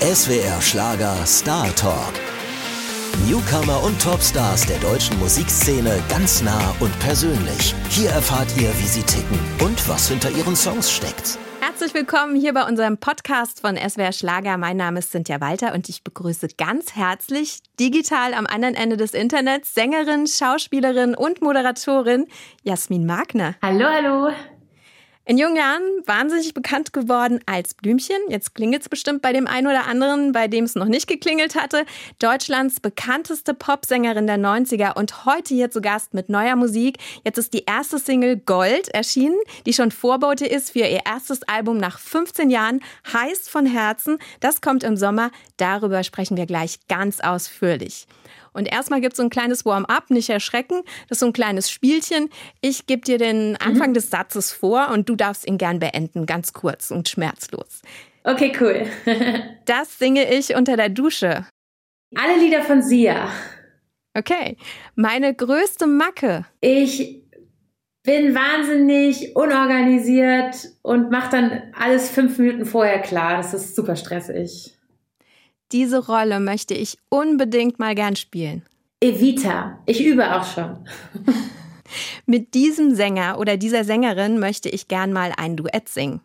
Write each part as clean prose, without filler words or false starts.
SWR Schlager Star Talk. Newcomer und Topstars der deutschen Musikszene ganz nah und persönlich. Hier erfahrt ihr, wie sie ticken und was hinter ihren Songs steckt. Herzlich willkommen hier bei unserem Podcast von SWR Schlager. Mein Name ist Cynthia Walter und ich begrüße ganz herzlich digital am anderen Ende des Internets Sängerin, Schauspielerin und Moderatorin Jasmin Magner. Hallo, hallo. In jungen Jahren wahnsinnig bekannt geworden als Blümchen. Jetzt klingelt es bestimmt bei dem einen oder anderen, bei dem es noch nicht geklingelt hatte. Deutschlands bekannteste Popsängerin der 90er und heute hier zu Gast mit neuer Musik. Jetzt ist die erste Single Gold erschienen, die schon Vorbote ist für ihr erstes Album nach 15 Jahren. Heiß von Herzen. Das kommt im Sommer. Darüber sprechen wir gleich ganz ausführlich. Und erstmal gibt es so ein kleines Warm-up, nicht erschrecken. Das ist so ein kleines Spielchen. Ich gebe dir den Anfang des Satzes vor und du darfst ihn gern beenden, ganz kurz und schmerzlos. Okay, cool. Das singe ich unter der Dusche. Alle Lieder von Sia. Okay. Meine größte Macke. Ich bin wahnsinnig unorganisiert und mache dann alles 5 Minuten vorher klar. Das ist super stressig. Diese Rolle möchte ich unbedingt mal gern spielen. Evita. Ich übe auch schon. Mit diesem Sänger oder dieser Sängerin möchte ich gern mal ein Duett singen.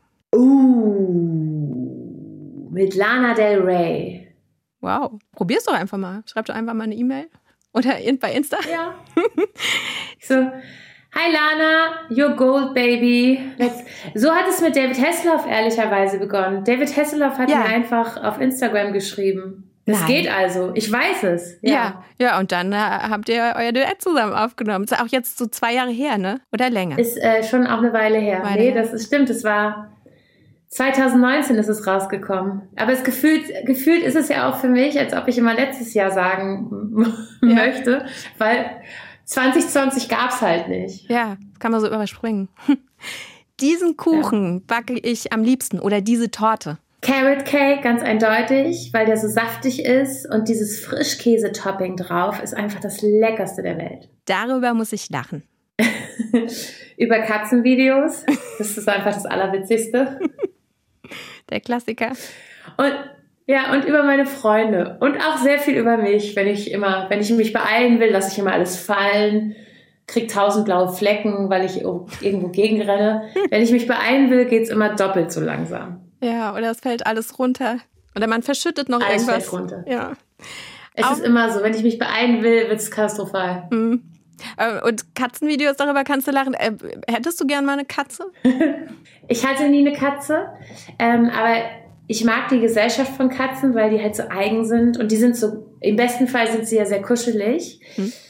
Mit Lana Del Rey. Wow. Probier's doch einfach mal. Schreib doch einfach mal eine E-Mail. Oder bei Insta. Ja. So, hi Lana, you're gold, baby. So hat es mit David Hasselhoff ehrlicherweise begonnen. David Hasselhoff hat mir einfach auf Instagram geschrieben. Das geht also. Ich weiß es. Ja, und dann habt ihr euer Duett zusammen aufgenommen. Ist auch jetzt so 2 Jahre her, ne? Oder länger? Ist schon auch eine Weile her. Stimmt. Es war 2019 ist es rausgekommen. Aber gefühlt ist es ja auch für mich, als ob ich immer letztes Jahr sagen möchte, weil 2020 gab's halt nicht. Ja, das kann man so überspringen. Diesen Kuchen backe ich am liebsten oder diese Torte. Carrot Cake, ganz eindeutig, weil der so saftig ist und dieses Frischkäse-Topping drauf ist einfach das Leckerste der Welt. Darüber muss ich lachen. Über Katzenvideos, das ist einfach das Allerwitzigste. Der Klassiker. Und über meine Freunde und auch sehr viel über mich, wenn ich mich beeilen will, lasse ich immer alles fallen, krieg 1000 blaue Flecken, weil ich irgendwo gegenrenne. Wenn ich mich beeilen will, geht's immer doppelt so langsam. Ja, oder es fällt alles runter. Oder man verschüttet noch alles irgendwas. Fällt runter. Ja. Es ist immer so, wenn ich mich beeilen will, wird's katastrophal. Mhm. Und Katzenvideos, darüber kannst du lachen. Hättest du gern mal eine Katze? Ich hatte nie eine Katze, aber ich mag die Gesellschaft von Katzen, weil die halt so eigen sind und die sind so, im besten Fall sind sie ja sehr kuschelig.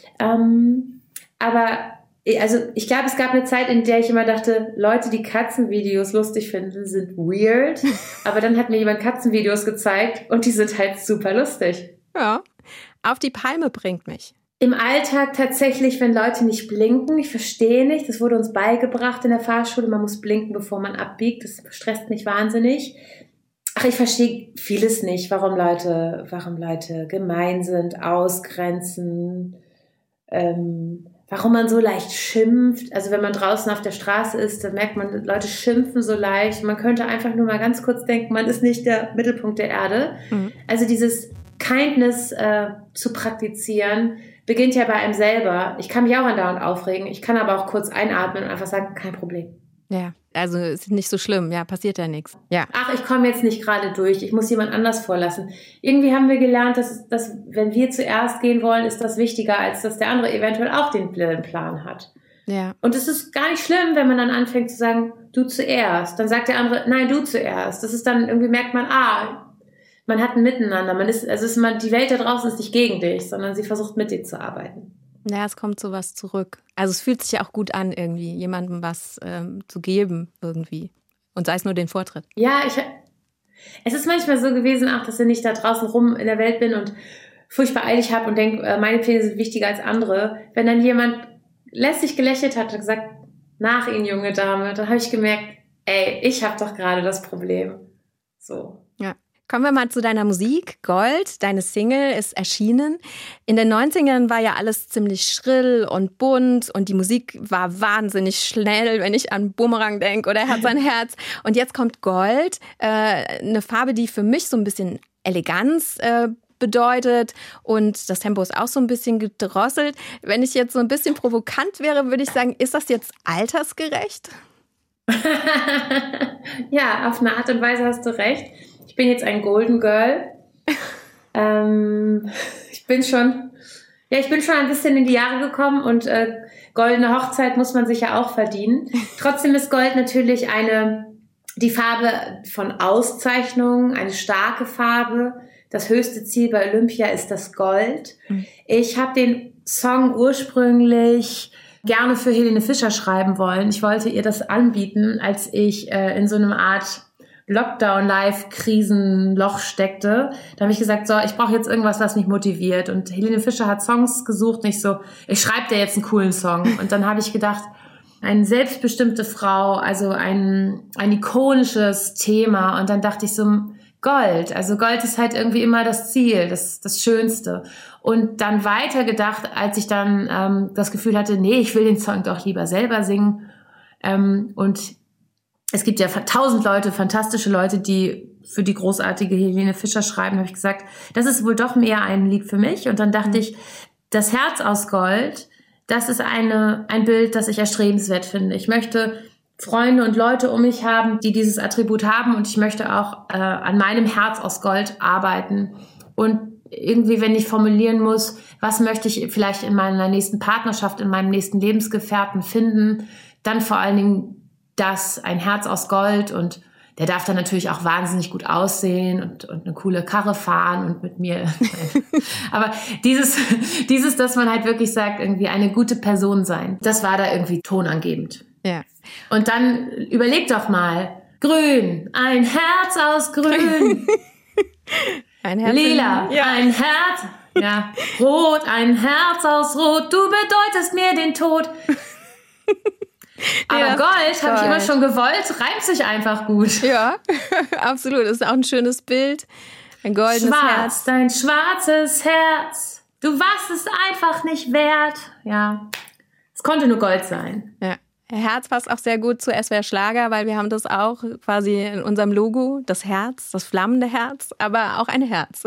Aber also ich glaube, es gab eine Zeit, in der ich immer dachte, Leute, die Katzenvideos lustig finden, sind weird. Aber dann hat mir jemand Katzenvideos gezeigt und die sind halt super lustig. Ja, auf die Palme bringt mich. Im Alltag tatsächlich, wenn Leute nicht blinken, ich verstehe nicht, das wurde uns beigebracht in der Fahrschule, man muss blinken, bevor man abbiegt, das stresst mich wahnsinnig. Ich verstehe vieles nicht, warum Leute gemein sind, ausgrenzen, warum man so leicht schimpft. Also wenn man draußen auf der Straße ist, dann merkt man, Leute schimpfen so leicht. Man könnte einfach nur mal ganz kurz denken, man ist nicht der Mittelpunkt der Erde. Mhm. Also dieses Kindness zu praktizieren, beginnt ja bei einem selber. Ich kann mich auch andauernd aufregen. Ich kann aber auch kurz einatmen und einfach sagen, kein Problem. Ja, also ist nicht so schlimm. Ja, passiert ja nichts. Ja. Ach, ich komme jetzt nicht gerade durch. Ich muss jemand anders vorlassen. Irgendwie haben wir gelernt, dass wenn wir zuerst gehen wollen, ist das wichtiger, als dass der andere eventuell auch den Plan hat. Ja. Und es ist gar nicht schlimm, wenn man dann anfängt zu sagen, du zuerst. Dann sagt der andere, nein, du zuerst. Das ist dann irgendwie, merkt man, man hat ein Miteinander. Die Welt da draußen ist nicht gegen dich, sondern sie versucht mit dir zu arbeiten. Ja, es kommt sowas zurück. Also es fühlt sich ja auch gut an, irgendwie jemandem was zu geben irgendwie. Und sei es nur den Vortritt. Ja, es ist manchmal so gewesen auch, dass ich nicht da draußen rum in der Welt bin und furchtbar eilig habe und denke, meine Pläne sind wichtiger als andere. Wenn dann jemand lässig gelächelt hat und gesagt, nach Ihnen, junge Dame, dann habe ich gemerkt, ich habe doch gerade das Problem. So. Ja. Kommen wir mal zu deiner Musik. Gold, deine Single, ist erschienen. In den 90ern war ja alles ziemlich schrill und bunt und die Musik war wahnsinnig schnell, wenn ich an Boomerang denke oder Herz an Herz. Und jetzt kommt Gold, eine Farbe, die für mich so ein bisschen Eleganz bedeutet und das Tempo ist auch so ein bisschen gedrosselt. Wenn ich jetzt so ein bisschen provokant wäre, würde ich sagen, ist das jetzt altersgerecht? Ja, auf eine Art und Weise hast du recht. Ich bin jetzt ein Golden Girl. Ich bin schon ein bisschen in die Jahre gekommen und goldene Hochzeit muss man sich ja auch verdienen. Trotzdem ist Gold natürlich die Farbe von Auszeichnung, eine starke Farbe. Das höchste Ziel bei Olympia ist das Gold. Ich habe den Song ursprünglich gerne für Helene Fischer schreiben wollen. Ich wollte ihr das anbieten, als ich in so einer Art Lockdown-Live-Krisenloch steckte. Da habe ich gesagt, so, ich brauche jetzt irgendwas, was mich motiviert. Und Helene Fischer hat Songs gesucht und ich so, ich schreibe dir jetzt einen coolen Song. Und dann habe ich gedacht, eine selbstbestimmte Frau, also ein ikonisches Thema. Und dann dachte ich so, Gold. Also Gold ist halt irgendwie immer das Ziel, das Schönste. Und dann weiter gedacht, als ich dann das Gefühl hatte, nee, ich will den Song doch lieber selber singen. Und es gibt ja 1000 Leute, fantastische Leute, die für die großartige Helene Fischer schreiben, habe ich gesagt, das ist wohl doch mehr ein Lied für mich. Und dann dachte ich, das Herz aus Gold, das ist ein Bild, das ich erstrebenswert finde. Ich möchte Freunde und Leute um mich haben, die dieses Attribut haben und ich möchte auch an meinem Herz aus Gold arbeiten. Und irgendwie, wenn ich formulieren muss, was möchte ich vielleicht in meiner nächsten Partnerschaft, in meinem nächsten Lebensgefährten finden, dann vor allen Dingen ein Herz aus Gold und der darf dann natürlich auch wahnsinnig gut aussehen und eine coole Karre fahren und mit mir. Aber dieses, dass man halt wirklich sagt, irgendwie eine gute Person sein, das war da irgendwie tonangebend. Ja. Und dann überleg doch mal, grün, ein Herz aus grün. Ein Herz Lila, ja. Ein Herz. Ja. Rot, ein Herz aus Rot. Du bedeutest mir den Tod. Aber Gold, habe ich immer schon gewollt, reimt sich einfach gut. Ja, absolut. Das ist auch ein schönes Bild. Ein goldenes Herz. Dein schwarzes Herz. Du warst es einfach nicht wert. Ja, es konnte nur Gold sein. Ja. Herz passt auch sehr gut zu SWR Schlager, weil wir haben das auch quasi in unserem Logo, das Herz, das flammende Herz, aber auch ein Herz.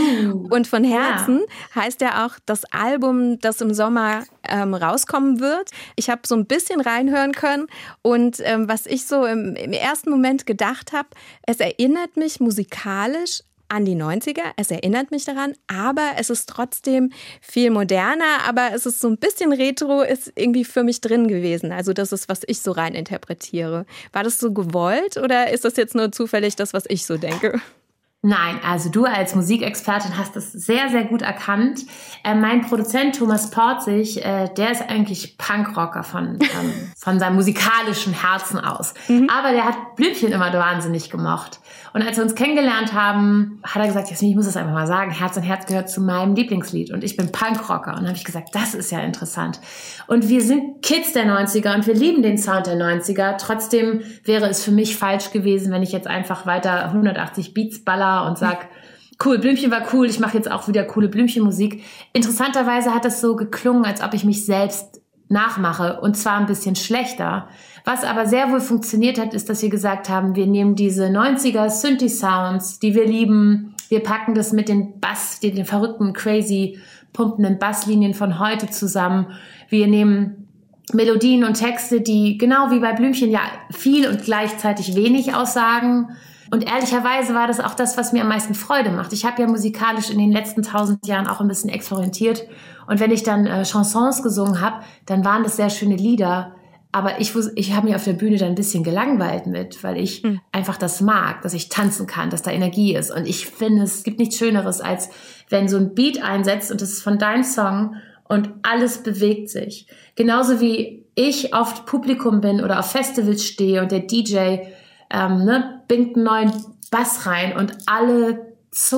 Und von Herzen heißt ja auch das Album, das im Sommer rauskommen wird. Ich habe so ein bisschen reinhören können und was ich so im ersten Moment gedacht habe, es erinnert mich musikalisch an die 90er, es erinnert mich daran, aber es ist trotzdem viel moderner, aber es ist so ein bisschen retro, ist irgendwie für mich drin gewesen. Also das ist, was ich so rein interpretiere. War das so gewollt oder ist das jetzt nur zufällig das, was ich so denke? Nein, also du als Musikexpertin hast das sehr, sehr gut erkannt. Mein Produzent Thomas Porzig, der ist eigentlich Punkrocker von seinem musikalischen Herzen aus. Aber der hat Blümchen immer wahnsinnig gemocht. Und als wir uns kennengelernt haben, hat er gesagt, Jasmin, ich muss das einfach mal sagen, Herz an Herz gehört zu meinem Lieblingslied und ich bin Punkrocker. Und dann habe ich gesagt, das ist ja interessant. Und wir sind Kids der 90er und wir lieben den Sound der 90er. Trotzdem wäre es für mich falsch gewesen, wenn ich jetzt einfach weiter 180 Beats baller und sag, cool, Blümchen war cool, ich mache jetzt auch wieder coole Blümchenmusik. Interessanterweise hat das so geklungen, als ob ich mich selbst nachmache und zwar ein bisschen schlechter. Was aber sehr wohl funktioniert hat, ist, dass wir gesagt haben, wir nehmen diese 90er Synthi-Sounds, die wir lieben, wir packen das mit den den verrückten, crazy, pumpenden Basslinien von heute zusammen. Wir nehmen Melodien und Texte, die genau wie bei Blümchen ja viel und gleichzeitig wenig aussagen. Und ehrlicherweise war das auch das, was mir am meisten Freude macht. Ich habe ja musikalisch in den letzten 1000 Jahren auch ein bisschen experimentiert. Und wenn ich dann Chansons gesungen habe, dann waren das sehr schöne Lieder. Aber ich habe mich auf der Bühne dann ein bisschen gelangweilt mit, weil ich einfach das mag, dass ich tanzen kann, dass da Energie ist. Und ich finde, es gibt nichts Schöneres, als wenn so ein Beat einsetzt und das ist von deinem Song und alles bewegt sich. Genauso wie ich oft Publikum bin oder auf Festivals stehe und der DJ bingt einen neuen Bass rein und alle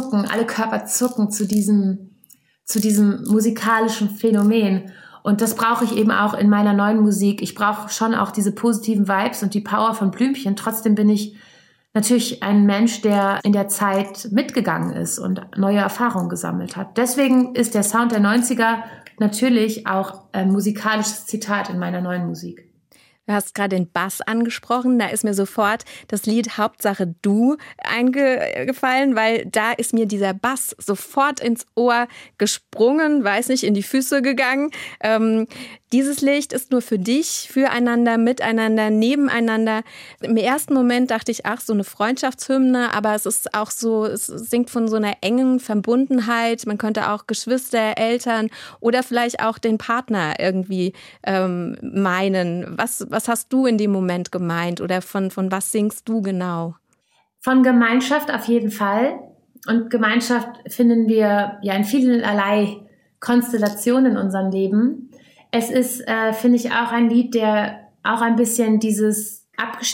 Körper zucken zu diesem musikalischen Phänomen. Und das brauche ich eben auch in meiner neuen Musik. Ich brauche schon auch diese positiven Vibes und die Power von Blümchen. Trotzdem bin ich natürlich ein Mensch, der in der Zeit mitgegangen ist und neue Erfahrungen gesammelt hat. Deswegen ist der Sound der 90er natürlich auch ein musikalisches Zitat in meiner neuen Musik. Du hast gerade den Bass angesprochen, da ist mir sofort das Lied Hauptsache Du eingefallen, weil da ist mir dieser Bass sofort ins Ohr gesprungen, weiß nicht, in die Füße gegangen. Dieses Lied ist nur für dich, füreinander, miteinander, nebeneinander. Im ersten Moment dachte ich, ach, so eine Freundschaftshymne, aber es ist auch so, es singt von so einer engen Verbundenheit. Man könnte auch Geschwister, Eltern oder vielleicht auch den Partner irgendwie meinen. Was hast du in dem Moment gemeint oder von was singst du genau? Von Gemeinschaft auf jeden Fall. Und Gemeinschaft finden wir ja in vielerlei Konstellationen in unserem Leben. Es ist, finde ich, auch ein Lied, der auch ein bisschen dieses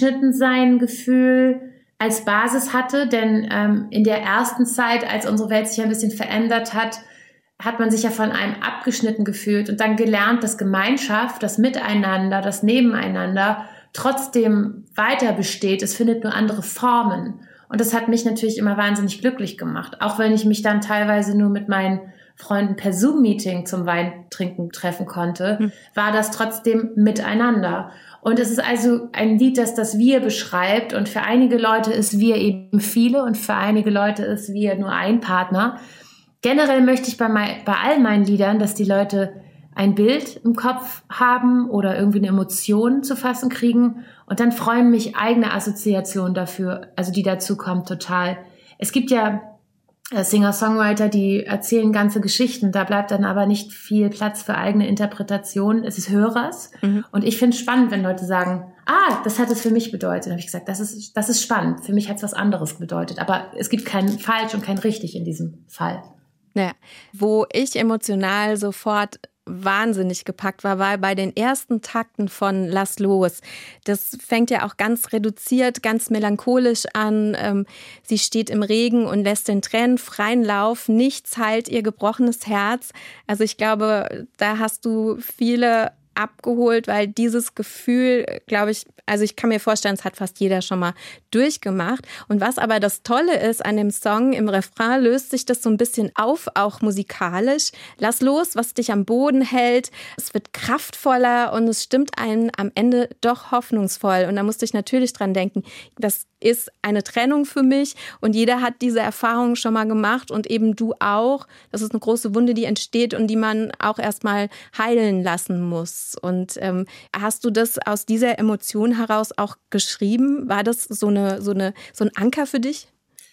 Abgeschnittensein-Gefühl als Basis hatte, denn in der ersten Zeit, als unsere Welt sich ein bisschen verändert hat, hat man sich ja von einem abgeschnitten gefühlt und dann gelernt, dass Gemeinschaft, das Miteinander, das Nebeneinander trotzdem weiter besteht. Es findet nur andere Formen. Und das hat mich natürlich immer wahnsinnig glücklich gemacht. Auch wenn ich mich dann teilweise nur mit meinen Freunden per Zoom-Meeting zum Weintrinken treffen konnte, war das trotzdem miteinander. Und es ist also ein Lied, das Wir beschreibt. Und für einige Leute ist Wir eben viele und für einige Leute ist Wir nur ein Partner. Generell möchte ich bei all meinen Liedern, dass die Leute ein Bild im Kopf haben oder irgendwie eine Emotion zu fassen kriegen. Und dann freuen mich eigene Assoziationen dafür, also die dazu kommen, total. Es gibt ja Singer-Songwriter, die erzählen ganze Geschichten. Da bleibt dann aber nicht viel Platz für eigene Interpretation. Es ist Hörers. Und ich finde es spannend, wenn Leute sagen, das hat es für mich bedeutet. Dann habe ich gesagt, das ist spannend. Für mich hat es was anderes bedeutet. Aber es gibt kein falsch und kein richtig in diesem Fall. Ja, wo ich emotional sofort wahnsinnig gepackt war bei den ersten Takten von Lass los. Das fängt ja auch ganz reduziert, ganz melancholisch an. Sie steht im Regen und lässt den Tränen freien Lauf. Nichts heilt ihr gebrochenes Herz. Also ich glaube, da hast du viele abgeholt, weil dieses Gefühl, glaube ich, also ich kann mir vorstellen, es hat fast jeder schon mal durchgemacht. Und was aber das Tolle ist an dem Song, im Refrain löst sich das so ein bisschen auf, auch musikalisch. Lass los, was dich am Boden hält. Es wird kraftvoller und es stimmt einen am Ende doch hoffnungsvoll. Und da musste ich natürlich dran denken, das ist eine Trennung für mich und jeder hat diese Erfahrung schon mal gemacht und eben du auch. Das ist eine große Wunde, die entsteht und die man auch erstmal heilen lassen muss. Und hast du das aus dieser Emotion heraus auch geschrieben? War das so ein Anker für dich?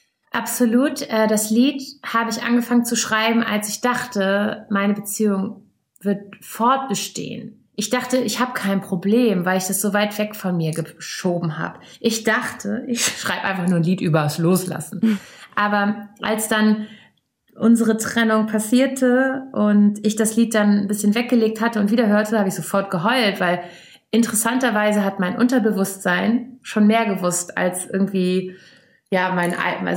Absolut. Das Lied habe ich angefangen zu schreiben, als ich dachte, meine Beziehung wird fortbestehen. Ich dachte, ich habe kein Problem, weil ich das so weit weg von mir geschoben habe. Ich dachte, ich schreibe einfach nur ein Lied über das Loslassen. Aber als dann unsere Trennung passierte und ich das Lied dann ein bisschen weggelegt hatte und wieder hörte, habe ich sofort geheult, weil interessanterweise hat mein Unterbewusstsein schon mehr gewusst als irgendwie mein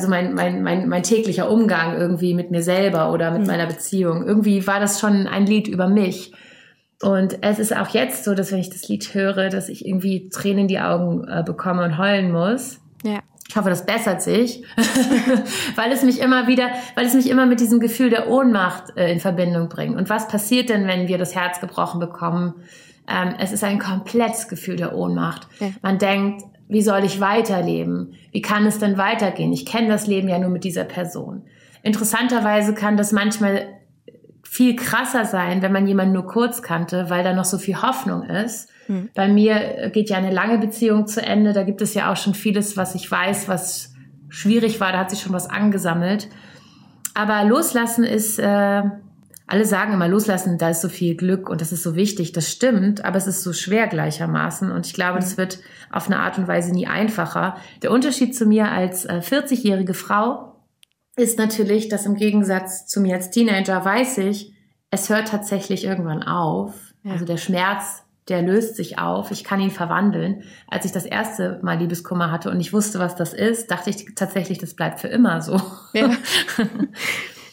täglicher Umgang irgendwie mit mir selber oder mit meiner Beziehung. Irgendwie war das schon ein Lied über mich. Und es ist auch jetzt so, dass wenn ich das Lied höre, dass ich irgendwie Tränen in die Augen bekomme und heulen muss. Ja. Ich hoffe, das bessert sich, weil es mich immer mit diesem Gefühl der Ohnmacht in Verbindung bringt. Und was passiert denn, wenn wir das Herz gebrochen bekommen? Es ist ein komplettes Gefühl der Ohnmacht. Ja. Man denkt, wie soll ich weiterleben? Wie kann es denn weitergehen? Ich kenne das Leben ja nur mit dieser Person. Interessanterweise kann das manchmal viel krasser sein, wenn man jemanden nur kurz kannte, weil da noch so viel Hoffnung ist. Bei mir geht ja eine lange Beziehung zu Ende. Da gibt es ja auch schon vieles, was ich weiß, was schwierig war. Da hat sich schon was angesammelt. Aber loslassen ist, alle sagen immer, loslassen, da ist so viel Glück und das ist so wichtig. Das stimmt, aber es ist so schwer gleichermaßen. Und ich glaube, das wird auf eine Art und Weise nie einfacher. Der Unterschied zu mir als 40-jährige Frau ist natürlich, dass im Gegensatz zu mir als Teenager weiß ich, es hört tatsächlich irgendwann auf. Ja. Also der Schmerz, der löst sich auf. Ich kann ihn verwandeln. Als ich das erste Mal Liebeskummer hatte und ich wusste, was das ist, dachte ich tatsächlich, das bleibt für immer so. Ja.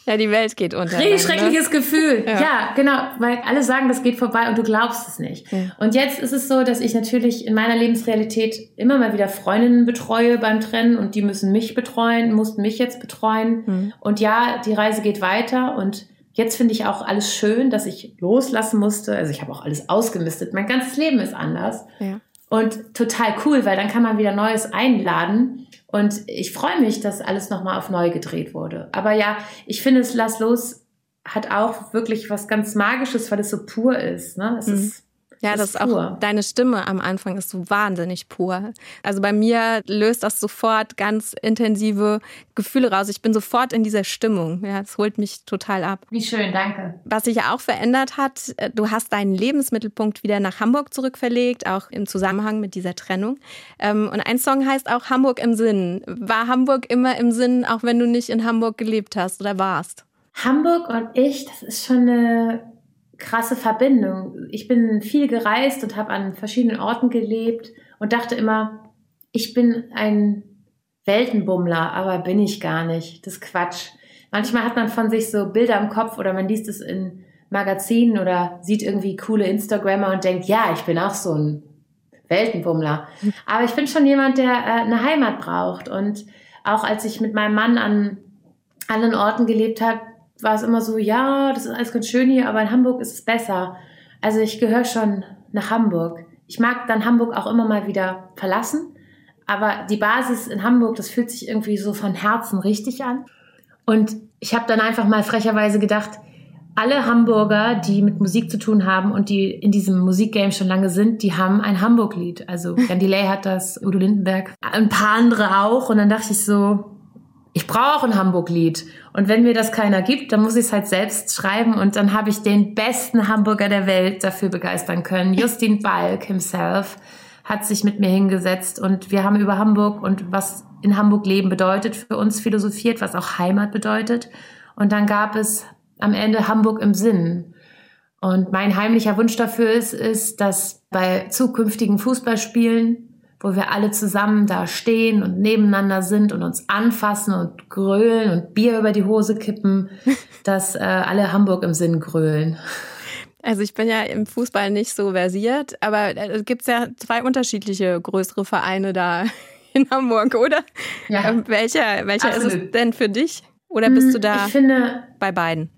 Ja, die Welt geht unter. Richtig schreckliches Gefühl. Ja, genau, weil alle sagen, das geht vorbei und du glaubst es nicht. Ja. Und jetzt ist es so, dass ich natürlich in meiner Lebensrealität immer mal wieder Freundinnen betreue beim Trennen und die mussten mich jetzt betreuen. Und ja, die Reise geht weiter und jetzt finde ich auch alles schön, dass ich loslassen musste. Also ich habe auch alles ausgemistet. Mein ganzes Leben ist anders. Ja. Und total cool, weil dann kann man wieder Neues einladen. Und ich freue mich, dass alles nochmal auf neu gedreht wurde. Aber ja, ich finde, es Lass los hat auch wirklich was ganz Magisches, weil es so pur ist. Ne? Es ist ja, das ist auch deine Stimme am Anfang ist so wahnsinnig pur. Also bei mir löst das sofort ganz intensive Gefühle raus. Ich bin sofort in dieser Stimmung. Ja, es holt mich total ab. Wie schön, danke. Was sich ja auch verändert hat, du hast deinen Lebensmittelpunkt wieder nach Hamburg zurückverlegt, auch im Zusammenhang mit dieser Trennung. Und ein Song heißt auch Hamburg im Sinn. War Hamburg immer im Sinn, auch wenn du nicht in Hamburg gelebt hast oder warst? Hamburg und ich, das ist schon eine krasse Verbindung. Ich bin viel gereist und habe an verschiedenen Orten gelebt und dachte immer, ich bin ein Weltenbummler, aber bin ich gar nicht. Das ist Quatsch. Manchmal hat man von sich so Bilder im Kopf oder man liest es in Magazinen oder sieht irgendwie coole Instagrammer und denkt, ja, ich bin auch so ein Weltenbummler. Aber ich bin schon jemand, der eine Heimat braucht. Und auch als ich mit meinem Mann an anderen Orten gelebt habe, war es immer so, ja, das ist alles ganz schön hier, aber in Hamburg ist es besser. Also ich gehöre schon nach Hamburg. Ich mag dann Hamburg auch immer mal wieder verlassen, aber die Basis in Hamburg, das fühlt sich irgendwie so von Herzen richtig an. Und ich habe dann einfach mal frecherweise gedacht, alle Hamburger, die mit Musik zu tun haben und die in diesem Musikgame schon lange sind, die haben ein Hamburg-Lied. Also Jan Delay hat das, Udo Lindenberg, ein paar andere auch. Und dann dachte ich so, ich brauche ein Hamburg-Lied. Und wenn mir das keiner gibt, dann muss ich es halt selbst schreiben. Und dann habe ich den besten Hamburger der Welt dafür begeistern können. Justin Balk himself hat sich mit mir hingesetzt. Und wir haben über Hamburg und was in Hamburg Leben bedeutet für uns philosophiert, was auch Heimat bedeutet. Und dann gab es am Ende Hamburg im Sinn. Und mein heimlicher Wunsch dafür ist, dass bei zukünftigen Fußballspielen, wo wir alle zusammen da stehen und nebeneinander sind und uns anfassen und grölen und Bier über die Hose kippen, dass alle Hamburg im Sinn grölen. Also ich bin ja im Fußball nicht so versiert, aber es gibt ja 2 unterschiedliche größere Vereine da in Hamburg, oder? Ja. Welcher ist es denn für dich? Oder bist du da ich finde, bei beiden?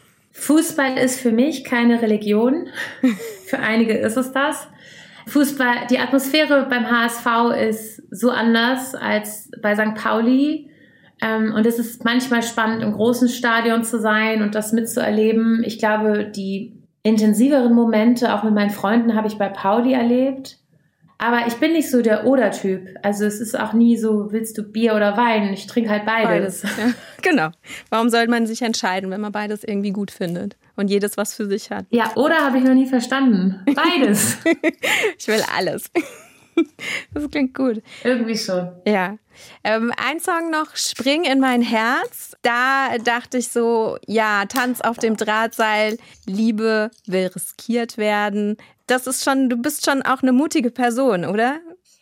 Fußball ist für mich keine Religion. Für einige ist es das. Fußball, die Atmosphäre beim HSV ist so anders als bei St. Pauli. Und es ist manchmal spannend, im großen Stadion zu sein und das mitzuerleben. Ich glaube, die intensiveren Momente, auch mit meinen Freunden, habe ich bei Pauli erlebt. Aber ich bin nicht so der Oder-Typ. Also es ist auch nie so, willst du Bier oder Wein? Ich trinke halt beides. Ja, genau. Warum sollte man sich entscheiden, wenn man beides irgendwie gut findet und jedes was für sich hat? Ja, oder habe ich noch nie verstanden. Beides. Ich will alles. Das klingt gut. Irgendwie schon. Ja. Ein Song noch, Spring in mein Herz. Da dachte ich so, ja, Tanz auf dem Drahtseil, Liebe will riskiert werden. Das ist schon, du bist schon auch eine mutige Person, oder?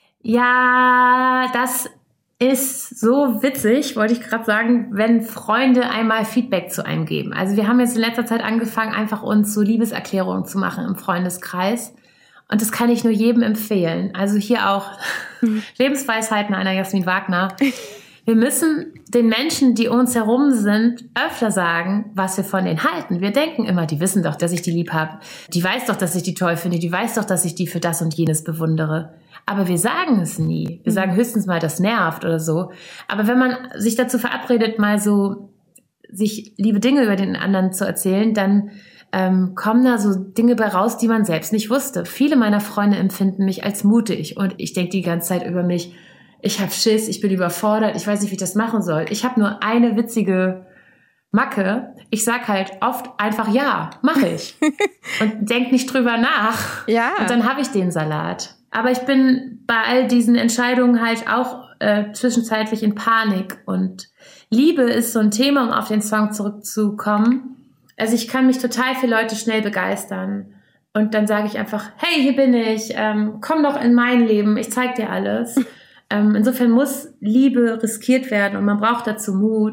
Ja, das ist so witzig, wollte ich gerade sagen, wenn Freunde einmal Feedback zu einem geben. Also wir haben jetzt in letzter Zeit angefangen, einfach uns so Liebeserklärungen zu machen im Freundeskreis. Und das kann ich nur jedem empfehlen. Also hier auch Lebensweisheiten einer Jasmin Wagner. Wir müssen den Menschen, die um uns herum sind, öfter sagen, was wir von denen halten. Wir denken immer, die wissen doch, dass ich die lieb habe. Die weiß doch, dass ich die toll finde. Die weiß doch, dass ich die für das und jenes bewundere. Aber wir sagen es nie. Wir sagen höchstens mal, das nervt oder so. Aber wenn man sich dazu verabredet, mal so sich liebe Dinge über den anderen zu erzählen, dann kommen da so Dinge bei raus, die man selbst nicht wusste. Viele meiner Freunde empfinden mich als mutig und ich denke die ganze Zeit über mich, ich habe Schiss, ich bin überfordert, ich weiß nicht, wie ich das machen soll. Ich habe nur eine witzige Macke. Ich sag halt oft einfach ja, mache ich. Und denk nicht drüber nach. Ja. Und dann habe ich den Salat. Aber ich bin bei all diesen Entscheidungen halt auch zwischenzeitlich in Panik. Und Liebe ist so ein Thema, um auf den Song zurückzukommen. Also ich kann mich total für Leute schnell begeistern. Und dann sage ich einfach, hey, hier bin ich, komm doch in mein Leben, ich zeig dir alles. Insofern muss Liebe riskiert werden und man braucht dazu Mut.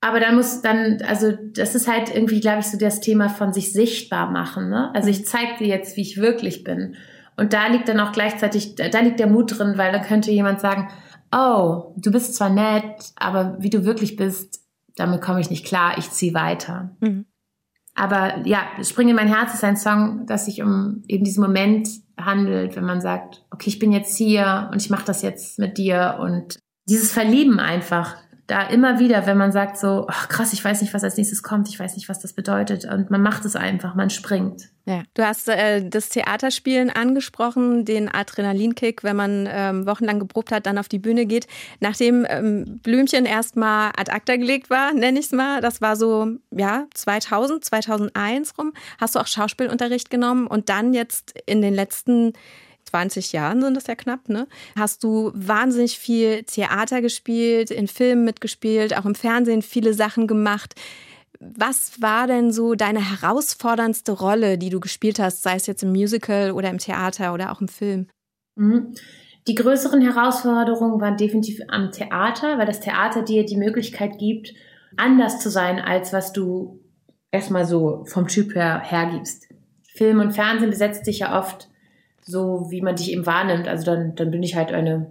Aber also das ist halt irgendwie, glaube ich, so das Thema von sich sichtbar machen, ne? Also ich zeige dir jetzt, wie ich wirklich bin. Und da liegt dann auch gleichzeitig, da liegt der Mut drin, weil dann könnte jemand sagen, oh, du bist zwar nett, aber wie du wirklich bist, damit komme ich nicht klar, ich ziehe weiter. Mhm. Aber ja, Spring in mein Herz ist ein Song, das sich um eben diesen Moment handelt, wenn man sagt, okay, ich bin jetzt hier und ich mache das jetzt mit dir. Und dieses Verlieben einfach, da immer wieder, wenn man sagt so, ach krass, ich weiß nicht, was als nächstes kommt, ich weiß nicht, was das bedeutet. Und man macht es einfach, man springt. Ja, du hast das Theaterspielen angesprochen, den Adrenalinkick, wenn man wochenlang geprobt hat, dann auf die Bühne geht. Nachdem Blümchen erstmal ad acta gelegt war, nenne ich es mal, das war so 2000, 2001 rum, hast du auch Schauspielunterricht genommen und dann jetzt in den letzten 20 Jahren sind das ja knapp, ne? Hast du wahnsinnig viel Theater gespielt, in Filmen mitgespielt, auch im Fernsehen viele Sachen gemacht. Was war denn so deine herausforderndste Rolle, die du gespielt hast, sei es jetzt im Musical oder im Theater oder auch im Film? Die größeren Herausforderungen waren definitiv am Theater, weil das Theater dir die Möglichkeit gibt, anders zu sein, als was du erstmal so vom Typ her hergibst. Film und Fernsehen besetzt dich ja oft so, wie man dich eben wahrnimmt. Also dann bin ich halt eine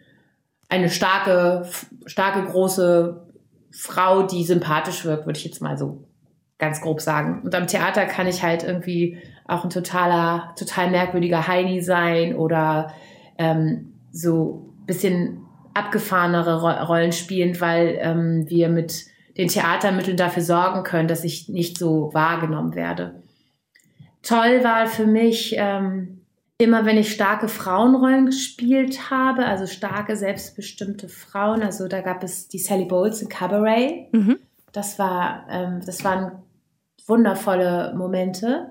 starke, große Frau, die sympathisch wirkt, würde ich jetzt mal so ganz grob sagen. Und am Theater kann ich halt irgendwie auch ein total merkwürdiger Heini sein oder so ein bisschen abgefahrenere Rollen spielen, weil wir mit den Theatermitteln dafür sorgen können, dass ich nicht so wahrgenommen werde. Toll war für mich immer, wenn ich starke Frauenrollen gespielt habe, also starke, selbstbestimmte Frauen. Also da gab es die Sally Bowles in Cabaret. Mhm. Das waren wundervolle Momente.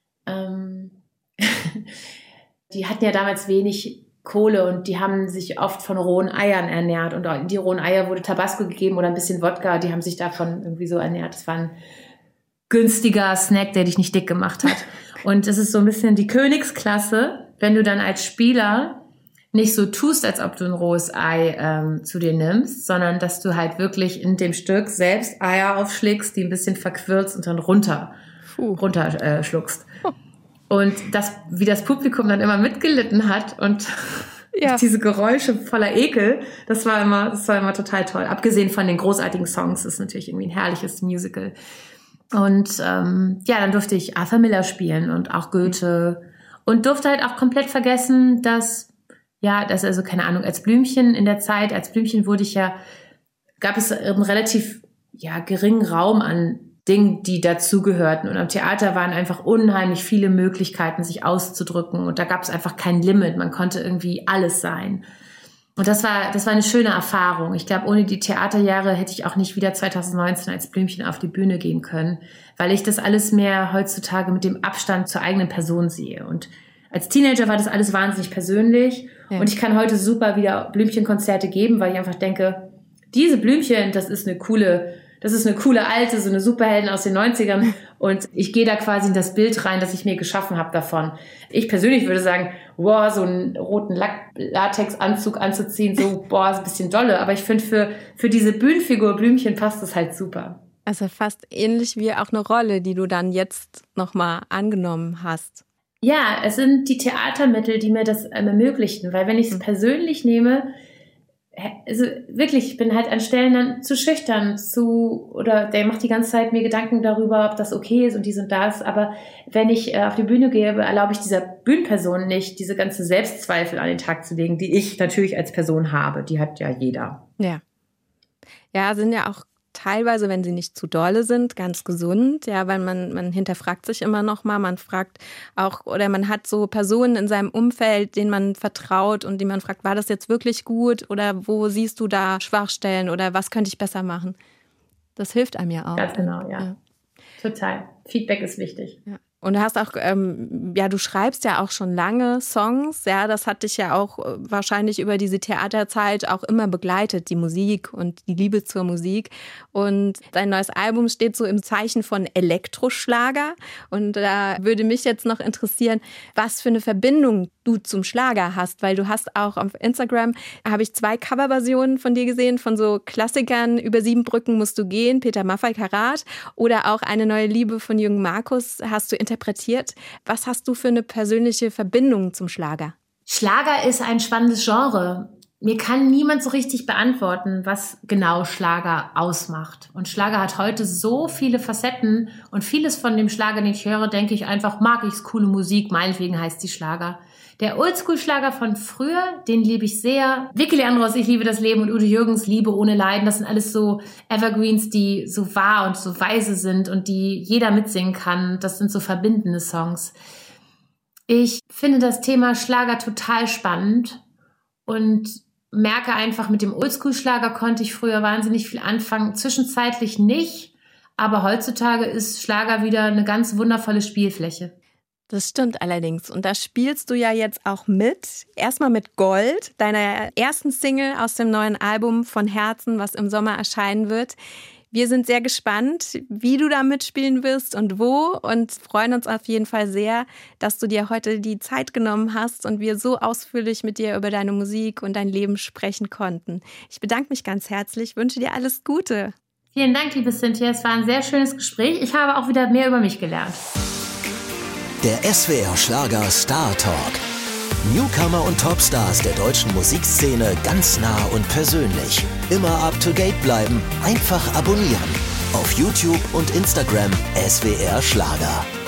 Die hatten ja damals wenig Kohle und die haben sich oft von rohen Eiern ernährt. Und in die rohen Eier wurde Tabasco gegeben oder ein bisschen Wodka. Die haben sich davon irgendwie so ernährt. Das war ein günstiger Snack, der dich nicht dick gemacht hat. Und es ist so ein bisschen die Königsklasse, wenn du dann als Spieler nicht so tust, als ob du ein rohes Ei zu dir nimmst, sondern dass du halt wirklich in dem Stück selbst Eier aufschlägst, die ein bisschen verquirlst und dann runterschluckst. Und wie das Publikum dann immer mitgelitten hat und diese Geräusche voller Ekel, das war immer total toll. Abgesehen von den großartigen Songs, ist natürlich irgendwie ein herrliches Musical. Und dann durfte ich Arthur Miller spielen und auch Goethe und durfte halt auch komplett vergessen, dass also keine Ahnung, als Blümchen gab es einen relativ geringen Raum an Dingen, die dazugehörten. Und am Theater waren einfach unheimlich viele Möglichkeiten, sich auszudrücken und da gab es einfach kein Limit. Man konnte irgendwie alles sein. Und das war eine schöne Erfahrung. Ich glaube, ohne die Theaterjahre hätte ich auch nicht wieder 2019 als Blümchen auf die Bühne gehen können, weil ich das alles mehr heutzutage mit dem Abstand zur eigenen Person sehe. Und als Teenager war das alles wahnsinnig persönlich. Ja. Und ich kann heute super wieder Blümchenkonzerte geben, weil ich einfach denke, diese Blümchen, das ist eine coole alte, so eine Superheldin aus den 90ern. Und ich gehe da quasi in das Bild rein, das ich mir geschaffen habe davon. Ich persönlich würde sagen, wow, so einen roten Latexanzug anzuziehen, so, boah, ist ein bisschen dolle. Aber ich finde, für diese Bühnenfigur Blümchen passt das halt super. Also fast ähnlich wie auch eine Rolle, die du dann jetzt nochmal angenommen hast. Ja, es sind die Theatermittel, die mir das ermöglichen. Weil wenn ich es persönlich nehme, also wirklich, ich bin halt an Stellen dann zu schüchtern, oder der macht die ganze Zeit mir Gedanken darüber, ob das okay ist und dies und das. Aber wenn ich auf die Bühne gehe, erlaube ich dieser Bühnenperson nicht, diese ganze Selbstzweifel an den Tag zu legen, die ich natürlich als Person habe. Die hat ja jeder. Ja. Ja, sind ja auch teilweise, wenn sie nicht zu dolle sind, ganz gesund, ja, weil man hinterfragt sich immer noch mal, man fragt auch, oder man hat so Personen in seinem Umfeld, denen man vertraut und die man fragt, war das jetzt wirklich gut oder wo siehst du da Schwachstellen oder was könnte ich besser machen? Das hilft einem ja auch. Ganz genau, ja. Total. Feedback ist wichtig. Ja. Und du hast auch, du schreibst ja auch schon lange Songs, ja, das hat dich ja auch wahrscheinlich über diese Theaterzeit auch immer begleitet, die Musik und die Liebe zur Musik. Und dein neues Album steht so im Zeichen von Elektroschlager. Und da würde mich jetzt noch interessieren, was für eine Verbindung du zum Schlager hast, weil du hast auch auf Instagram, habe ich 2 Coverversionen von dir gesehen, von so Klassikern, Über 7 Brücken musst du gehen, Peter Maffay Karat, oder auch Eine neue Liebe von Jürgen Markus hast du interpretiert. Was hast du für eine persönliche Verbindung zum Schlager? Schlager ist ein spannendes Genre. Mir kann niemand so richtig beantworten, was genau Schlager ausmacht. Und Schlager hat heute so viele Facetten und vieles von dem Schlager, den ich höre, denke ich einfach, mag ich's, coole Musik, meinetwegen heißt die Schlager. Der Oldschool-Schlager von früher, den liebe ich sehr. Vicky Leandros, Ich liebe das Leben und Udo Jürgens, Liebe ohne Leiden, das sind alles so Evergreens, die so wahr und so weise sind und die jeder mitsingen kann. Das sind so verbindende Songs. Ich finde das Thema Schlager total spannend und merke einfach, mit dem Oldschool-Schlager konnte ich früher wahnsinnig viel anfangen. Zwischenzeitlich nicht, aber heutzutage ist Schlager wieder eine ganz wundervolle Spielfläche. Das stimmt allerdings. Und da spielst du ja jetzt auch mit. Erstmal mit Gold, deiner ersten Single aus dem neuen Album Von Herzen, was im Sommer erscheinen wird. Wir sind sehr gespannt, wie du da mitspielen wirst und wo, und freuen uns auf jeden Fall sehr, dass du dir heute die Zeit genommen hast und wir so ausführlich mit dir über deine Musik und dein Leben sprechen konnten. Ich bedanke mich ganz herzlich, wünsche dir alles Gute. Vielen Dank, liebe Cynthia. Es war ein sehr schönes Gespräch. Ich habe auch wieder mehr über mich gelernt. Der SWR Schlager Star Talk. Newcomer und Topstars der deutschen Musikszene ganz nah und persönlich. Immer up to date bleiben, einfach abonnieren. Auf YouTube und Instagram SWR Schlager.